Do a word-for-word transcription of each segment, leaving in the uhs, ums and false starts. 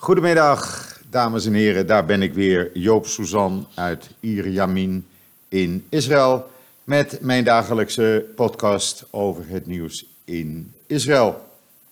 Goedemiddag, dames en heren. Daar ben ik weer, Joop Suzan uit Ir Yamin in Israël, met mijn dagelijkse podcast over het nieuws in Israël.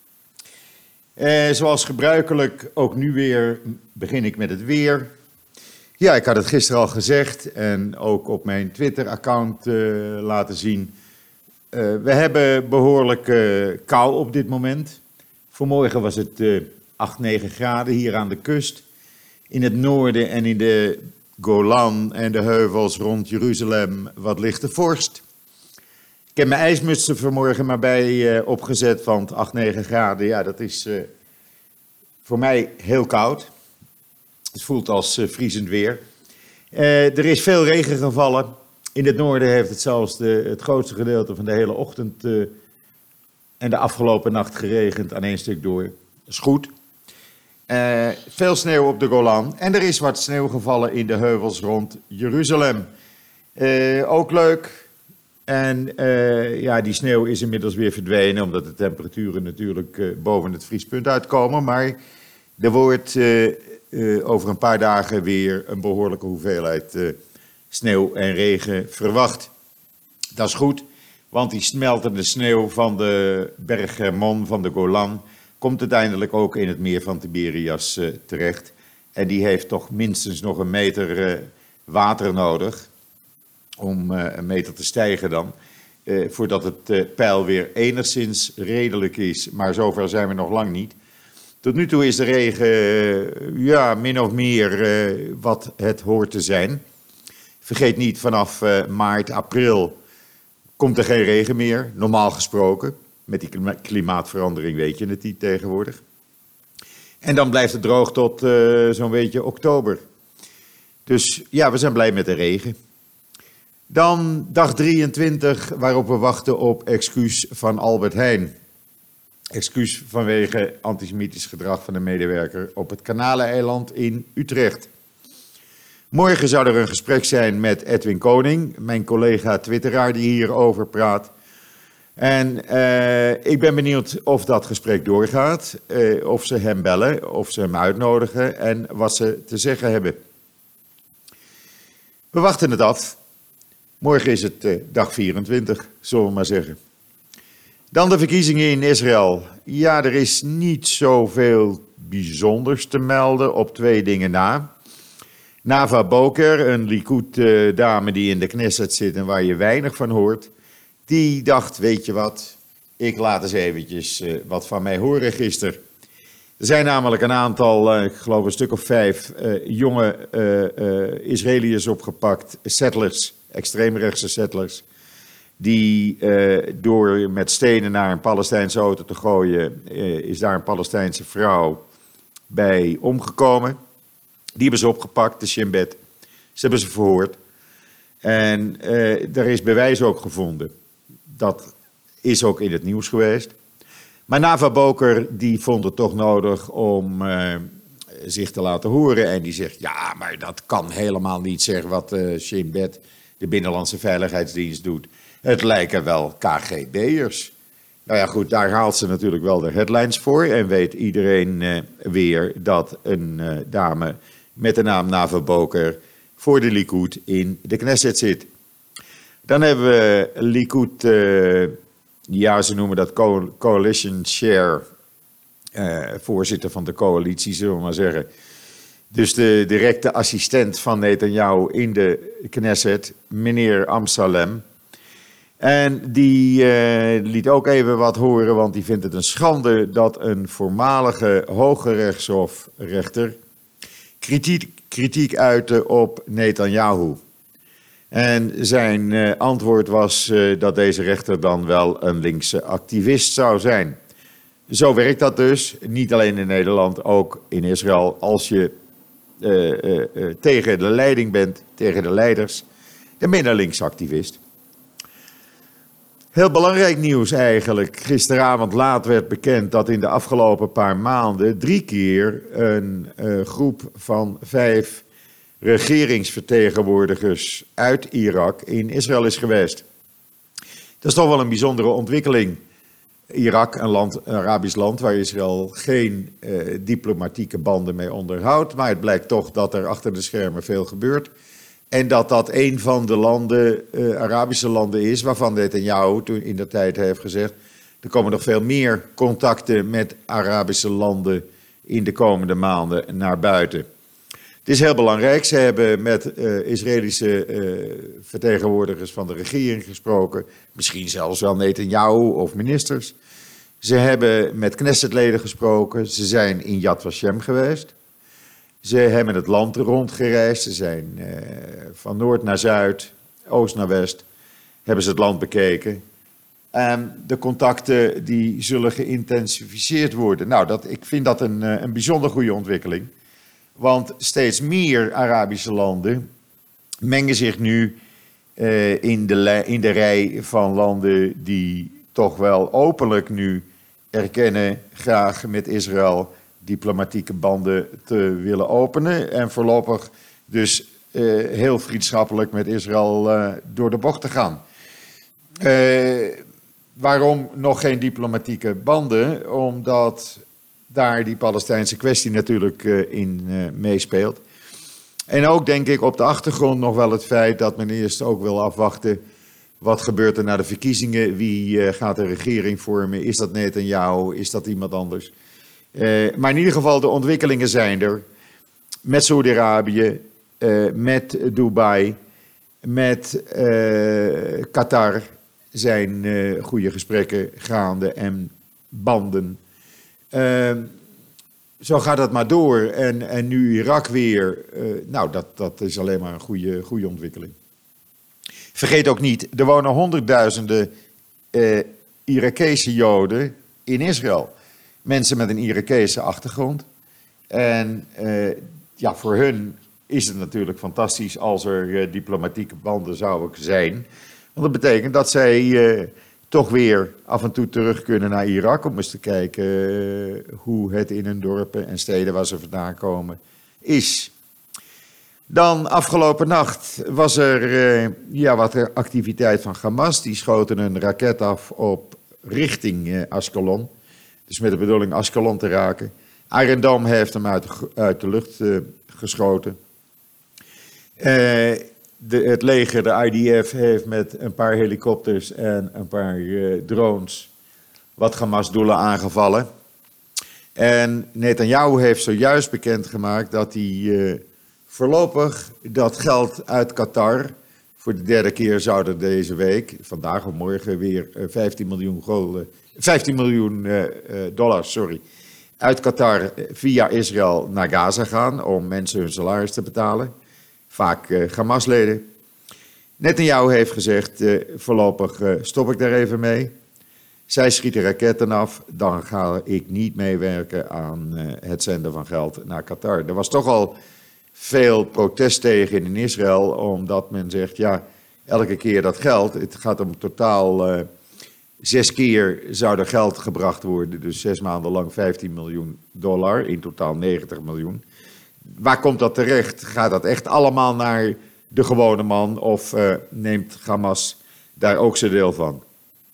Eh, zoals gebruikelijk, ook nu weer, begin ik met het weer. Ja, ik had het gisteren al gezegd en ook op mijn Twitter-account uh, laten zien. Uh, we hebben behoorlijk uh, kou op dit moment. Vanmorgen was het uh, acht, negen graden hier aan de kust. In het noorden en in de Golan en de heuvels rond Jeruzalem wat lichte vorst. Ik heb mijn ijsmuts er vanmorgen maar bij uh, opgezet, want acht, negen graden, ja, dat is uh, voor mij heel koud. Het voelt als uh, vriezend weer. Uh, er is veel regen gevallen. In het noorden heeft het zelfs de, het grootste gedeelte van de hele ochtend uh, en de afgelopen nacht geregend aan één stuk door. Dat is goed. Uh, veel sneeuw op de Golan. En er is wat sneeuw gevallen in de heuvels rond Jeruzalem. Uh, ook leuk. En uh, ja, die sneeuw is inmiddels weer verdwenen, omdat de temperaturen natuurlijk uh, boven het vriespunt uitkomen. Maar er wordt uh, uh, over een paar dagen weer een behoorlijke hoeveelheid uh, sneeuw en regen verwacht. Dat is goed, want die smeltende sneeuw van de berg Hermon van de Golan komt uiteindelijk ook in het meer van Tiberias uh, terecht. En die heeft toch minstens nog een meter uh, water nodig, om uh, een meter te stijgen dan, uh, voordat het uh, peil weer enigszins redelijk is. Maar zover zijn we nog lang niet. Tot nu toe is de regen, uh, ja, min of meer uh, wat het hoort te zijn. Vergeet niet, vanaf uh, maart, april komt er geen regen meer, normaal gesproken. Met die klimaatverandering weet je het niet tegenwoordig. En dan blijft het droog tot uh, zo'n beetje oktober. Dus ja, we zijn blij met de regen. Dan dag drieëntwintig, waarop we wachten op excuus van Albert Heijn. Excuus vanwege antisemitisch gedrag van een medewerker op het Kanaleiland in Utrecht. Morgen zou er een gesprek zijn met Edwin Koning, mijn collega twitteraar die hierover praat. En uh, ik ben benieuwd of dat gesprek doorgaat, uh, of ze hem bellen, of ze hem uitnodigen en wat ze te zeggen hebben. We wachten het af. Morgen is het uh, dag vierentwintig, zullen we maar zeggen. Dan de verkiezingen in Israël. Ja, er is niet zoveel bijzonders te melden op twee dingen na. Nava Boker, een Likud-dame die in de Knesset zit en waar je weinig van hoort, die dacht, weet je wat, ik laat eens eventjes uh, wat van mij horen gisteren. Er zijn namelijk een aantal, uh, ik geloof een stuk of vijf, uh, jonge uh, uh, Israëliërs opgepakt, settlers, extreemrechtse settlers, die uh, door met stenen naar een Palestijnse auto te gooien, uh, is daar een Palestijnse vrouw bij omgekomen. Die hebben ze opgepakt, de Shin Bet. Ze hebben ze verhoord. En uh, er is bewijs ook gevonden. Dat is ook in het nieuws geweest. Maar Nava Boker die vond het toch nodig om uh, zich te laten horen. En die zegt, ja, maar dat kan helemaal niet, zeg wat uh, Shin Bet, de Binnenlandse Veiligheidsdienst, doet. Het lijken wel K G B'ers. Nou ja, goed, daar haalt ze natuurlijk wel de headlines voor. En weet iedereen uh, weer dat een uh, dame met de naam Nava Boker voor de Likud in de Knesset zit. Dan hebben we Likud, uh, ja, ze noemen dat Co- Coalition Chair, uh, voorzitter van de coalitie, zullen we maar zeggen. Dus de directe assistent van Netanyahu in de Knesset, meneer Amsalem. En die uh, liet ook even wat horen, want die vindt het een schande dat een voormalige Hoge Rechter kritiek, kritiek uitte op Netanyahu. En zijn uh, antwoord was uh, dat deze rechter dan wel een linkse activist zou zijn. Zo werkt dat dus, niet alleen in Nederland, ook in Israël. Als je uh, uh, uh, tegen de leiding bent, tegen de leiders, dan ben je een linkse activist. Heel belangrijk nieuws eigenlijk. Gisteravond laat werd bekend dat in de afgelopen paar maanden drie keer een uh, groep van vijf regeringsvertegenwoordigers uit Irak in Israël is geweest. Dat is toch wel een bijzondere ontwikkeling. Irak, een, land, een Arabisch land waar Israël geen uh, diplomatieke banden mee onderhoudt. Maar het blijkt toch dat er achter de schermen veel gebeurt. En dat dat een van de landen, uh, Arabische landen is, waarvan Netanyahu toen in de tijd heeft gezegd, er komen nog veel meer contacten met Arabische landen in de komende maanden naar buiten. Het is heel belangrijk. Ze hebben met uh, Israëlische uh, vertegenwoordigers van de regering gesproken. Misschien zelfs wel Netanyahu of ministers. Ze hebben met Knessetleden gesproken. Ze zijn in Yad Vashem geweest. Ze hebben het land rondgereisd. Ze zijn uh, van noord naar zuid, oost naar west. Hebben ze het land bekeken. En de contacten die zullen geïntensificeerd worden. Nou, dat, ik vind dat een, een bijzonder goede ontwikkeling. Want steeds meer Arabische landen mengen zich nu uh, in, de, in de rij van landen die toch wel openlijk nu erkennen graag met Israël diplomatieke banden te willen openen. En voorlopig dus uh, heel vriendschappelijk met Israël uh, door de bocht te gaan. Uh, waarom nog geen diplomatieke banden? Omdat daar die Palestijnse kwestie natuurlijk uh, in uh, meespeelt. En ook denk ik op de achtergrond nog wel het feit dat men eerst ook wil afwachten. Wat gebeurt er na de verkiezingen? Wie uh, gaat de regering vormen? Is dat Netanyahu? Is dat iemand anders? Uh, maar in ieder geval, de ontwikkelingen zijn er. Met Saudi-Arabië, uh, met Dubai, met uh, Qatar zijn uh, goede gesprekken gaande en banden. Uh, zo gaat het maar door. En, en nu Irak weer. Uh, nou, dat, dat is alleen maar een goede, goede ontwikkeling. Vergeet ook niet, er wonen honderdduizenden uh, Irakese Joden in Israël. Mensen met een Irakese achtergrond. En uh, ja, voor hun is het natuurlijk fantastisch als er uh, diplomatieke banden zouden zijn. Want dat betekent dat zij uh, toch weer af en toe terug kunnen naar Irak om eens te kijken uh, hoe het in hun dorpen en steden waar ze vandaan komen is. Dan afgelopen nacht was er uh, ja, wat activiteit van Hamas. Die schoten een raket af op richting uh, Ascalon. Dus met de bedoeling Ascalon te raken. Iron Dome heeft hem uit de, uit de lucht uh, geschoten. Uh, de, het leger, de I D F, heeft met een paar helikopters en een paar uh, drones wat Hamas-doelen aangevallen. En Netanyahu heeft zojuist bekendgemaakt dat hij uh, voorlopig dat geld uit Qatar, voor de derde keer zouden deze week, vandaag of morgen weer uh, vijftien miljoen, gulden, vijftien miljoen uh, uh, dollar, sorry, uit Qatar via Israël naar Gaza gaan om mensen hun salaris te betalen. Vaak uh, Hamas-leden. Netanyahu heeft gezegd, uh, voorlopig uh, stop ik daar even mee. Zij schieten raketten af, dan ga ik niet meewerken aan uh, het zenden van geld naar Qatar. Er was toch al veel protest tegen in Israël, omdat men zegt, ja, elke keer dat geld, het gaat om totaal uh, zes keer zou er geld gebracht worden, dus zes maanden lang vijftien miljoen dollar, in totaal negentig miljoen. Waar komt dat terecht? Gaat dat echt allemaal naar de gewone man of uh, neemt Hamas daar ook zijn deel van?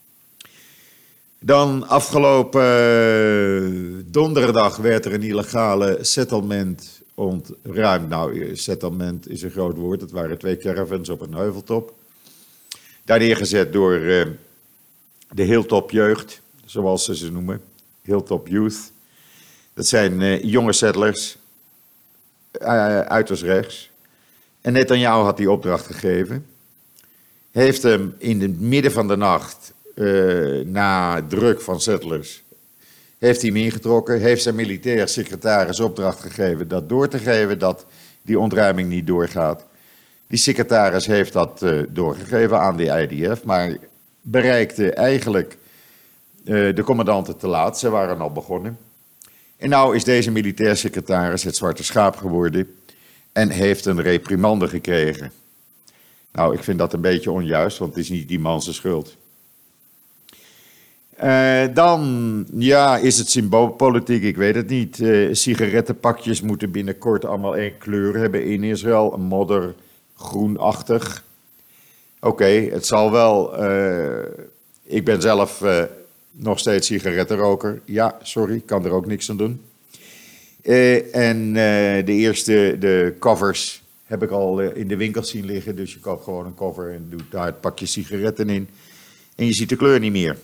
Dan afgelopen uh, donderdag werd er een illegale settlement ontruimd. Nou, settlement is een groot woord. Het waren twee caravans op een heuveltop. Daar neergezet door uh, de Hilltop jeugd, zoals ze ze noemen. Hilltop Youth. Dat zijn uh, jonge settlers. Uh, uiterst rechts. En Netanyahu had die opdracht gegeven. Heeft hem in het midden van de nacht, uh, na druk van settlers, heeft hij hem ingetrokken. Heeft zijn militair secretaris opdracht gegeven dat door te geven, dat die ontruiming niet doorgaat. Die secretaris heeft dat uh, doorgegeven aan de I D F, maar bereikte eigenlijk uh, de commandanten te laat. Ze waren al begonnen. En nou is deze militair secretaris het zwarte schaap geworden en heeft een reprimande gekregen. Nou, ik vind dat een beetje onjuist, want het is niet die man zijn schuld. Uh, dan, ja, is het symboolpolitiek, ik weet het niet. Uh, sigarettenpakjes moeten binnenkort allemaal één kleur hebben in Israël, een modder, groenachtig. Oké, okay, het zal wel. Uh, ik ben zelf uh, nog steeds sigarettenroker. Ja, sorry, ik kan er ook niks aan doen. Uh, en uh, de eerste, de covers, heb ik al uh, in de winkel zien liggen. Dus je koopt gewoon een cover en doet daar het pakje sigaretten in. En je ziet de kleur niet meer.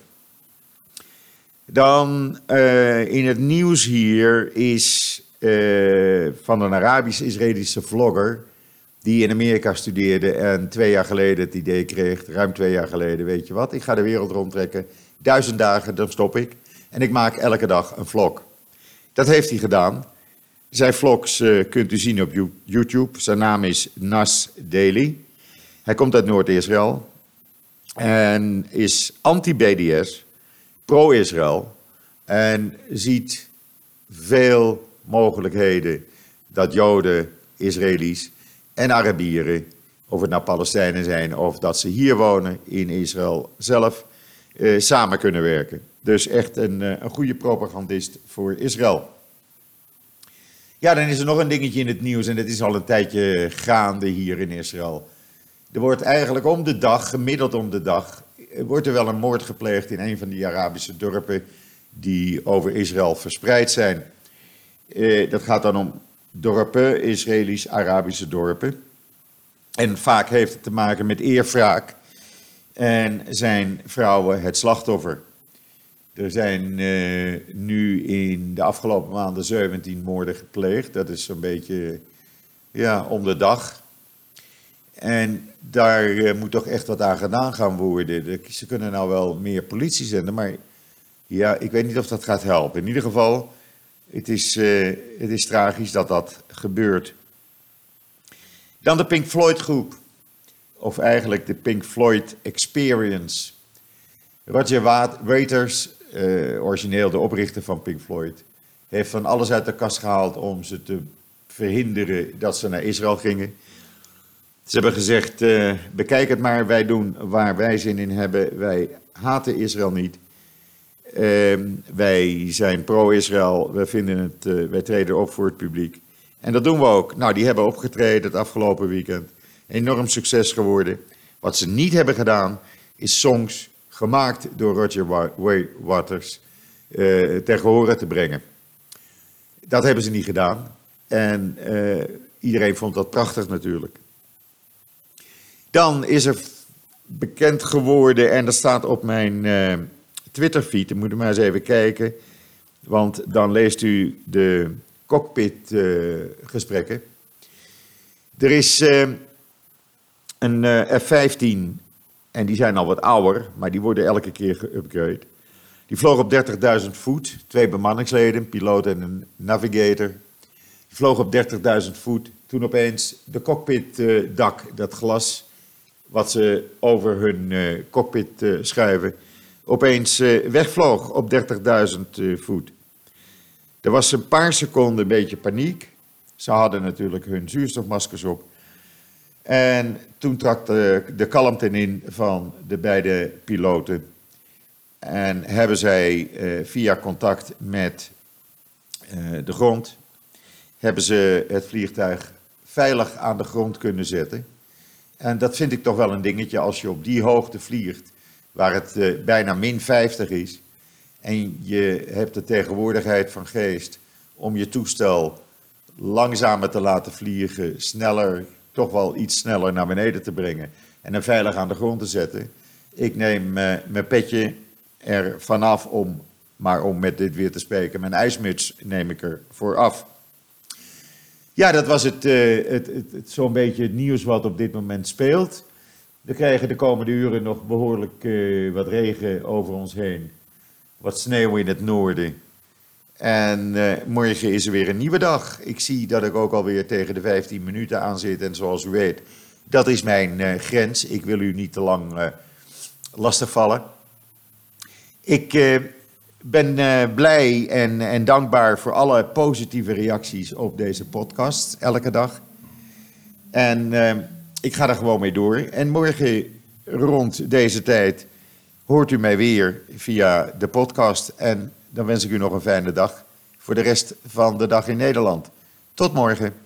Dan uh, in het nieuws hier is uh, van een Arabisch-Israëlische vlogger die in Amerika studeerde en twee jaar geleden het idee kreeg, ruim twee jaar geleden, weet je wat, ik ga de wereld rondtrekken, duizend dagen, dan stop ik en ik maak elke dag een vlog. Dat heeft hij gedaan. Zijn vlogs uh, kunt u zien op YouTube. Zijn naam is Nas Daily. Hij komt uit Noord-Israël en is anti-B D S, pro-Israël en ziet veel mogelijkheden dat Joden, Israëli's en Arabieren, of het nou Palestijnen zijn of dat ze hier wonen in Israël zelf, eh, samen kunnen werken. Dus echt een, een goede propagandist voor Israël. Ja, dan is er nog een dingetje in het nieuws en dat is al een tijdje gaande hier in Israël. Er wordt eigenlijk om de dag, gemiddeld om de dag, wordt er wel een moord gepleegd in een van die Arabische dorpen die over Israël verspreid zijn. Eh, dat gaat dan om dorpen, Israëlisch-Arabische dorpen. En vaak heeft het te maken met eerwraak en zijn vrouwen het slachtoffer. Er zijn uh, nu in de afgelopen maanden zeventien moorden gepleegd. Dat is zo'n beetje ja, om de dag. En daar uh, moet toch echt wat aan gedaan gaan worden. Ze kunnen nou wel meer politie zenden, maar ja, ik weet niet of dat gaat helpen. In ieder geval, het is, uh, het is tragisch dat dat gebeurt. Dan de Pink Floyd groep. Of eigenlijk de Pink Floyd Experience. Roger Waters, uh, origineel de oprichter van Pink Floyd, heeft van alles uit de kast gehaald om ze te verhinderen dat ze naar Israël gingen. Ze hebben gezegd, uh, bekijk het maar, wij doen waar wij zin in hebben. Wij haten Israël niet. Uh, wij zijn pro-Israël, wij, vinden het, uh, wij treden op voor het publiek. En dat doen we ook. Nou, die hebben opgetreden het afgelopen weekend. Enorm succes geworden. Wat ze niet hebben gedaan, is songs gemaakt door Roger Waters uh, ter gehore te brengen. Dat hebben ze niet gedaan. En uh, iedereen vond dat prachtig natuurlijk. Dan is er bekend geworden, en dat staat op mijn uh, Twitterfeed, dan moet u maar eens even kijken, want dan leest u de cockpit uh, gesprekken. Er is uh, een uh, F vijftien, en die zijn al wat ouder, maar die worden elke keer geüpgrade. Die vloog op dertigduizend voet, twee bemanningsleden, een piloot en een navigator. Die vloog op dertigduizend voet, toen opeens de cockpitdak, uh, dat glas wat ze over hun uh, cockpit uh, schuiven, opeens uh, wegvloog op dertigduizend uh, voet. Er was een paar seconden een beetje paniek. Ze hadden natuurlijk hun zuurstofmaskers op. En toen trad de, de kalmte in van de beide piloten. En hebben zij uh, via contact met uh, de grond, hebben ze het vliegtuig veilig aan de grond kunnen zetten. En dat vind ik toch wel een dingetje als je op die hoogte vliegt, waar het uh, bijna min vijftig is. En je hebt de tegenwoordigheid van geest om je toestel langzamer te laten vliegen, sneller, toch wel iets sneller naar beneden te brengen en hem veilig aan de grond te zetten. Ik neem uh, mijn petje er vanaf om, maar om met dit weer te spreken, mijn ijsmuts neem ik er voor af. Ja, dat was het, uh, het, het, het zo'n beetje het nieuws wat op dit moment speelt. We krijgen de komende uren nog behoorlijk uh, wat regen over ons heen. Wat sneeuw in het noorden. En uh, morgen is er weer een nieuwe dag. Ik zie dat ik ook alweer tegen de vijftien minuten aan zit. En zoals u weet, dat is mijn uh, grens. Ik wil u niet te lang uh, lastigvallen. Ik uh, ben uh, blij en, en dankbaar voor alle positieve reacties op deze podcast. Elke dag. En uh, ik ga er gewoon mee door. En morgen rond deze tijd hoort u mij weer via de podcast. En dan wens ik u nog een fijne dag voor de rest van de dag in Nederland. Tot morgen.